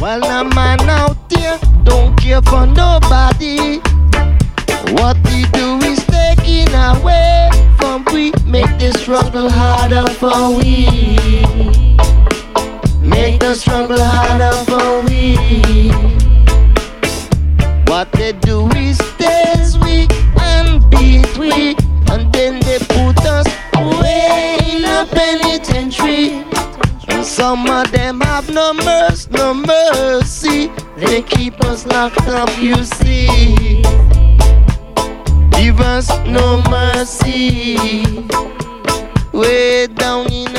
Well, a man out there don't care for nobody. What he do is taking away from we. Make the struggle harder for we. Make the struggle harder for we. What they do is test we and beat we, and then they put us away in a penitentiary. And some of them have no mercy. They keep us locked up, you see. Give us no mercy. Way down in